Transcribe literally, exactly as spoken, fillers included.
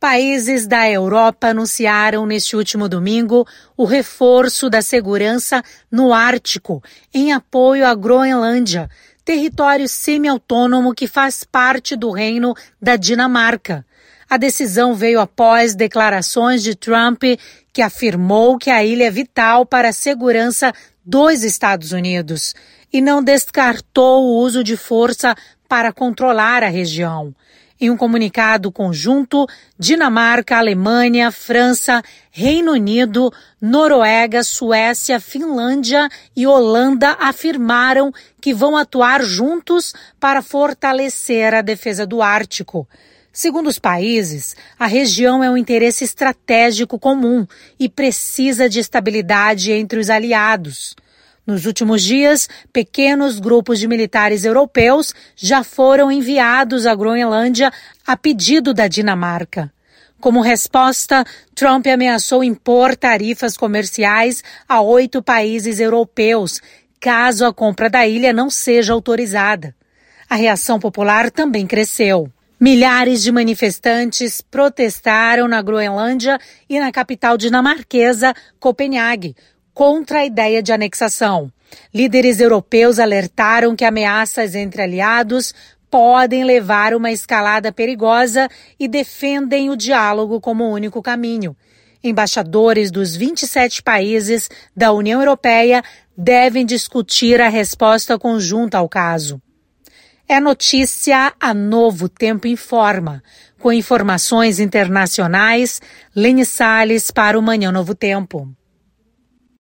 Países da Europa anunciaram neste último domingo o reforço da segurança no Ártico, em apoio à Groenlândia, território semi-autônomo que faz parte do reino da Dinamarca. A decisão veio após declarações de Trump, que afirmou que a ilha é vital para a segurança dos Estados Unidos e não descartou o uso de força para controlar a região. Em um comunicado conjunto, Dinamarca, Alemanha, França, Reino Unido, Noruega, Suécia, Finlândia e Holanda afirmaram que vão atuar juntos para fortalecer a defesa do Ártico. Segundo os países, a região é um interesse estratégico comum e precisa de estabilidade entre os aliados. Nos últimos dias, pequenos grupos de militares europeus já foram enviados à Groenlândia a pedido da Dinamarca. Como resposta, Trump ameaçou impor tarifas comerciais a oito países europeus, caso a compra da ilha não seja autorizada. A reação popular também cresceu. Milhares de manifestantes protestaram na Groenlândia e na capital dinamarquesa, Copenhague, contra a ideia de anexação. Líderes europeus alertaram que ameaças entre aliados podem levar a uma escalada perigosa e defendem o diálogo como o único caminho. Embaixadores dos vinte e sete países da União Europeia devem discutir a resposta conjunta ao caso. É notícia a Novo Tempo Informa. Com informações internacionais, Lene Salles para o Manhã Novo Tempo.